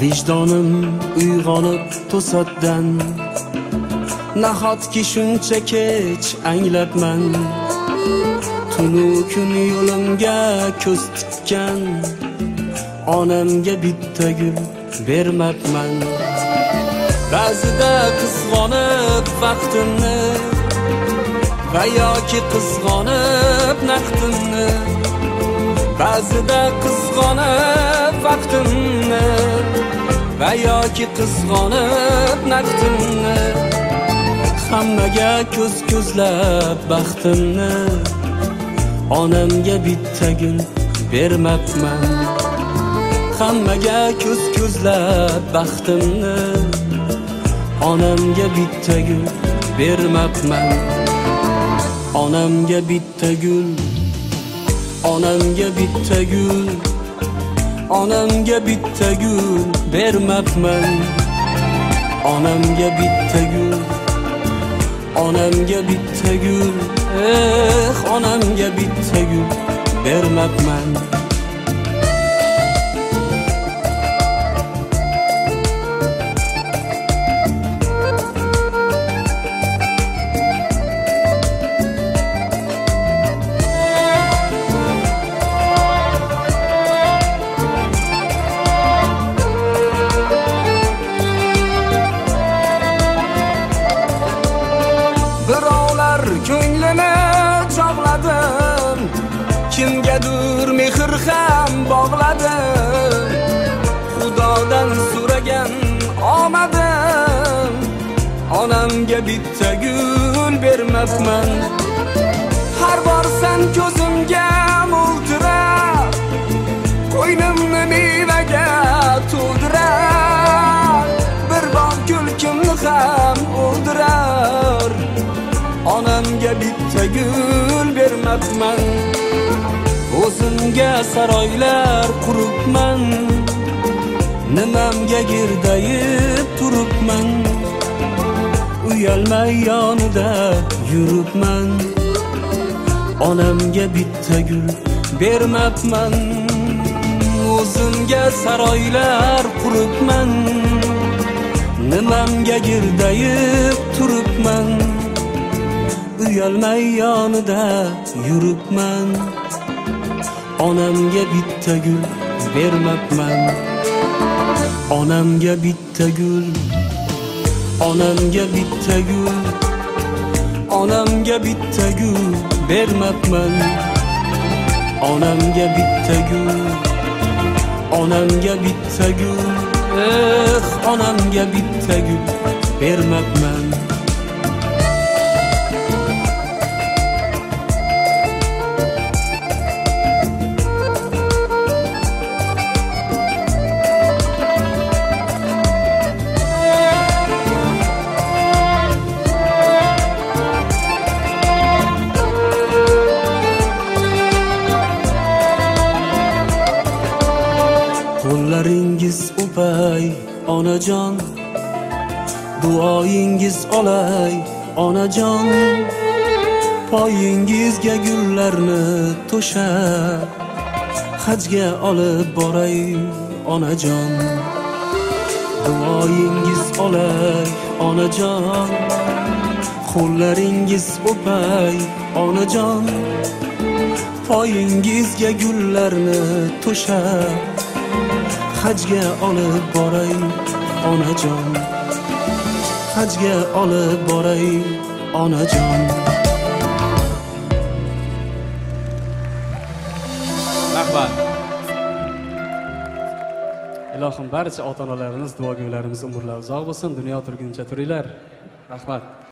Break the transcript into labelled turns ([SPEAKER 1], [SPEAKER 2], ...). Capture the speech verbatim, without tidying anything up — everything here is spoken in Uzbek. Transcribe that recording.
[SPEAKER 1] Vicdonim uyg'onib to'satdan, nahotki shuncha kech anglabman. Tunu kun yo'limga ko'z tikkan, onamga bitta gul bermabman. Ba'zida qizg'onib vaqtimni va yoki qizg'onib naqdimni, ba'zida qizg'onib vaqtimni va yoki qizg'onib naqdimni, hammaga ko'z ko'zlab baxtimni, onamga bitta gul bermabman. Hammaga ko'z ko'zlab baxtimni, onamga bitta gul bermabman. Onamga bitta gul, onamga bitta gul, onamga bitta gul bermabman. Onamga bitta gul, onamga bitta gul, eh, onamga bitta gul bermabman. Birovlar ko'nglini chog'ladim, kimgadir mehr ham bog'ladim. Xudodan so'ragan omadim, onamga bitta gul bermabman. Har borsan ko'zimga mo'ltirab, qo'ynimni mevaga to'ldirar. Bir bog' kulkimni ham o'ldirar, onamga bitta gul bermabman. O'zimga saroylar quribman, nimamga girdayib turibman. Uyalmay yonida yuribman, onamga bitta gul bermabman. O'zimga saroylar quribman, nimamga girdayib turibman. Uyalmay yonida yuribman, onamga bitta gul bermabman. Onamga bitta gul, onamga bitta gul, onamga bitta gul bermabman. Onamga bitta gul, onamga bitta gul, eh, onamga bitta gul bermabman. Qo'llaringiz o'pay onajon, duoyingiz olay onajon. Poyingizga gullarni to'shab, hajga olib boray onajon. Duoyingiz olay onajon, qo'llaringiz o'pay onajon. Poyingizga gullarni to'shab, hajga olib boray onajon. Hajga olib boray onajon. Rahmat. Ilohim barcha ota-onalarimiz duogo'ylarimiz umrlari uzoq bo'lsin, dunyo turguncha turinglar. Rahmat.